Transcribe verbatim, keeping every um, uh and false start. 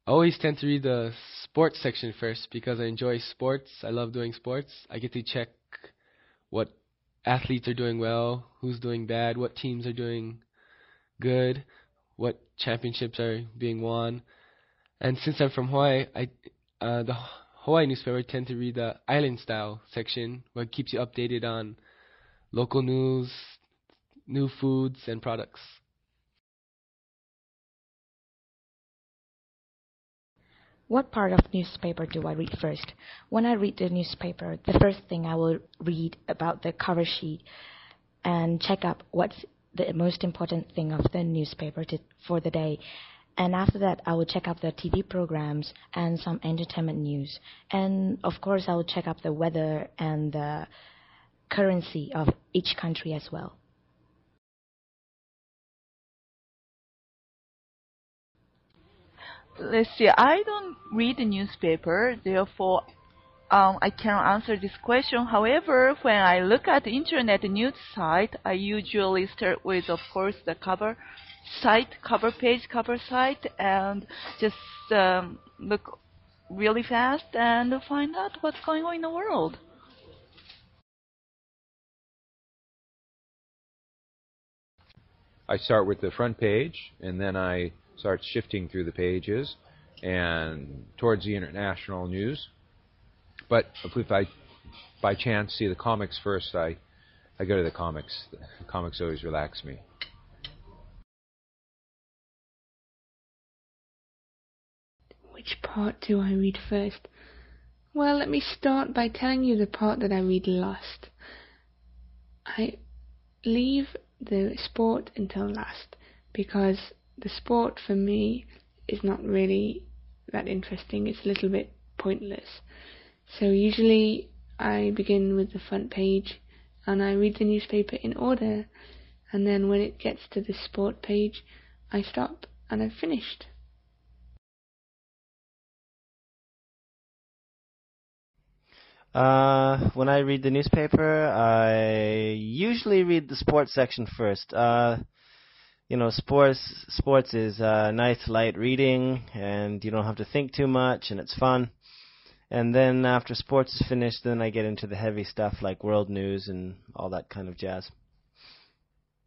always tend to read the sports section first because I enjoy sports. I love doing sports. I get to check what athletes are doing well, who's doing bad, what teams are doing good, what championships are being won. And since I'm from Hawaii, I uh, the Hawaii newspaper I tend to read the island style section, where it keeps you updated on local news, new foods, and products. What part of newspaper do I read first? When I read the newspaper, the first thing I will read about the cover sheet and check up what's the most important thing of the newspaper to, for the day. And after that, I will check up the T V programs and some entertainment news. And of course, I will check up the weather and the currency of each country as well. Let's see, I don't read the newspaper, therefore um, I cannot answer this question. However, when I look at the internet news site, I usually start with, of course, the cover site, cover page, cover site, and just um, look really fast and find out what's going on in the world. I start with the front page, and then I start shifting through the pages and towards the international news. But if I, by chance, see the comics first, I, I go to the comics. The comics always relax me. Which part do I read first? Well, let me start by telling you the part that I read last. I leave the sport until last, because the sport for me is not really that interesting. It's a little bit pointless. So usually I begin with the front page and I read the newspaper in order, and then when it gets to the sport page I stop and I've finished. Uh, when I read the newspaper, I usually read the sports section first. Uh, you know, sports sports is uh, nice, light reading, and you don't have to think too much, and it's fun. And then after sports is finished, then I get into the heavy stuff like world news and all that kind of jazz.